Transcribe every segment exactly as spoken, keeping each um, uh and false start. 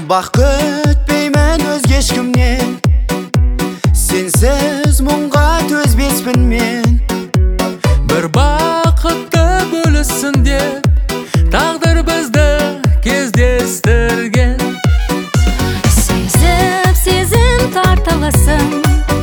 Бақ күтпеймін өзге ешкімнен, сенсіз мұңға төзбеспін мен. Бір бақытты бөліссін деп тағдыр бізді кездестірген. Сезіп сезім тартылысын,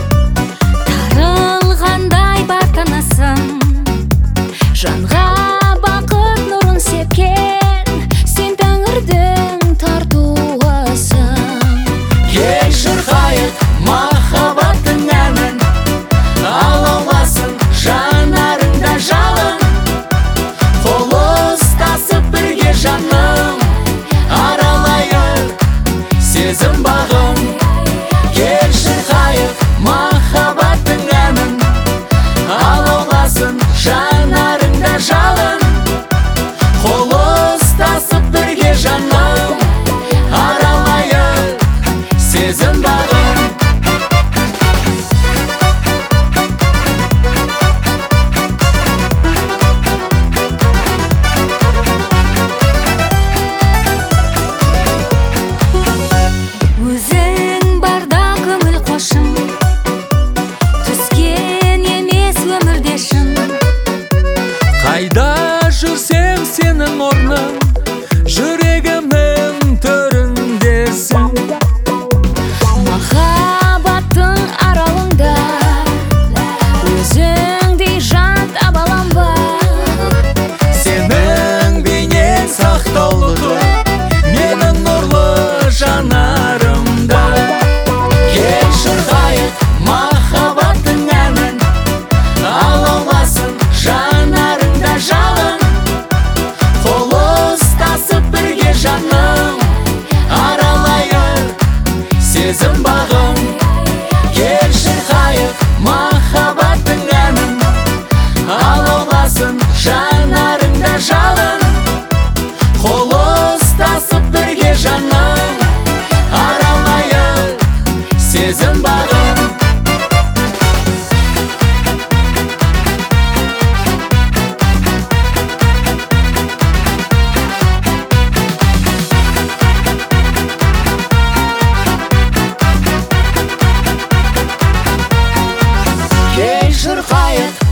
тарылғандай бар тынысың. Жанға бақыт нұрын сепкен, сен тәңірдің тартуысың. Кел шырқайық махаббаттың әнін, алауласын жанарыңда жалын. Қол ұстасып бірге жаным, аралайық сезім бағын. Кел шырқайық махаббаттың әнін, алауласын жанарыңда жалын. Қол ұстасып бірге жаным, аралайық сезім бағын. Өзің барда көңіл қошым, түскен емес өмірдешім. Қайда жүрсем сенің орның, жүрегімнің төріндесің. Махаббаттың аралында өзіңдей жан табалам ба? Сенің бейнең сақтаулы тұр менің нұрлы жанарымда. Кел шырқайық махаббаттың әнін, алауласын жанарыңда жалын. Қол ұстасып бірге жаным, аралайық сезім бағын. Кел шырқайық махаббаттың әнін, алауласын жанарыңда жалын. Қол ұстасып бірге жаным, аралайық сезім бағын. Кел шырқайық